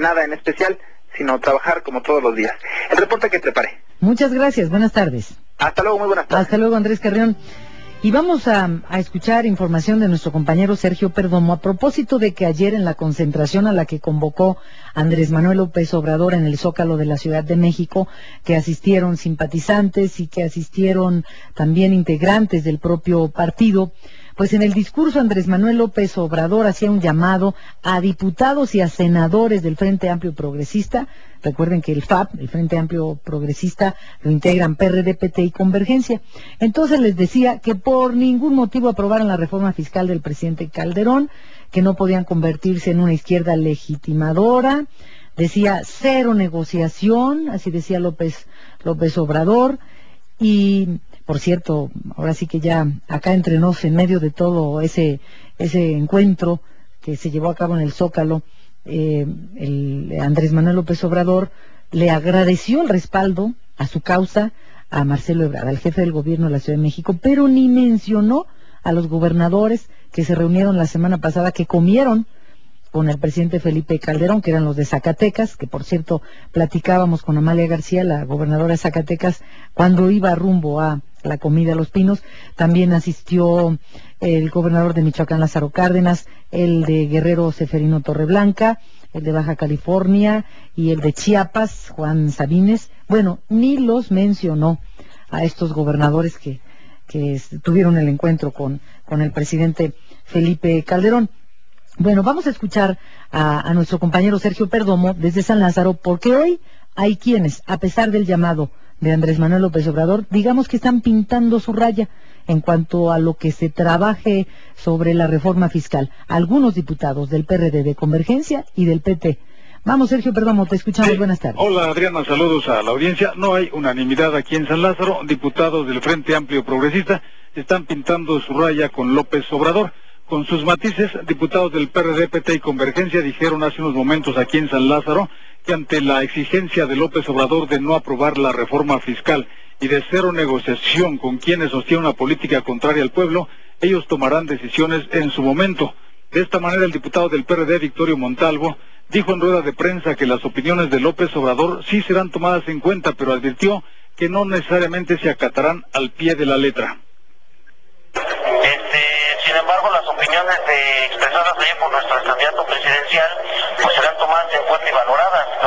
nada en especial, sino trabajar como todos los días. El reporte que preparé. Muchas gracias, buenas tardes. Hasta luego, muy buenas tardes. Hasta luego, Andrés Carrión. Y vamos a escuchar información de nuestro compañero Sergio Perdomo a propósito de que ayer en la concentración a la que convocó Andrés Manuel López Obrador en el Zócalo de la Ciudad de México, que asistieron simpatizantes y que asistieron también integrantes del propio partido, pues en el discurso Andrés Manuel López Obrador hacía un llamado a diputados y a senadores del Frente Amplio Progresista. Recuerden que el FAP, el Frente Amplio Progresista, lo integran PRD, PT y Convergencia. Entonces les decía que por ningún motivo aprobaran la reforma fiscal del presidente Calderón, que no podían convertirse en una izquierda legitimadora. Decía cero negociación, así decía López Obrador. Y, por cierto, ahora sí que ya acá entre nos, en medio de todo ese encuentro que se llevó a cabo en el Zócalo, el Andrés Manuel López Obrador le agradeció el respaldo a su causa a Marcelo Ebrard, al jefe del gobierno de la Ciudad de México, pero ni mencionó a los gobernadores que se reunieron la semana pasada, que comieron con el presidente Felipe Calderón, que eran los de Zacatecas, que por cierto platicábamos con Amalia García, la gobernadora de Zacatecas, cuando iba rumbo a la comida a Los Pinos. También asistió el gobernador de Michoacán, Lázaro Cárdenas, el de Guerrero, Ceferino Torreblanca, el de Baja California y el de Chiapas, Juan Sabines. Bueno, ni los mencionó a estos gobernadores que tuvieron el encuentro con el presidente Felipe Calderón. Bueno, vamos a escuchar a nuestro compañero Sergio Perdomo desde San Lázaro, porque hoy hay quienes, a pesar del llamado de Andrés Manuel López Obrador, digamos que están pintando su raya en cuanto a lo que se trabaje sobre la reforma fiscal. Algunos diputados del PRD, de Convergencia y del PT. Vamos, Sergio Perdomo, te escuchamos. Buenas tardes. Hola, Adriana, saludos a la audiencia. No hay unanimidad aquí en San Lázaro. Diputados del Frente Amplio Progresista están pintando su raya con López Obrador. Con sus matices, diputados del PRD, PT y Convergencia dijeron hace unos momentos aquí en San Lázaro que ante la exigencia de López Obrador de no aprobar la reforma fiscal y de cero negociación con quienes sostienen una política contraria al pueblo, ellos tomarán decisiones en su momento. De esta manera, el diputado del PRD, Victorio Montalvo, dijo en rueda de prensa que las opiniones de López Obrador sí serán tomadas en cuenta, pero advirtió que no necesariamente se acatarán al pie de la letra. Sin embargo, las opiniones expresadas ayer por nuestro candidato presidencial pues serán tomadas en cuenta y valoradas.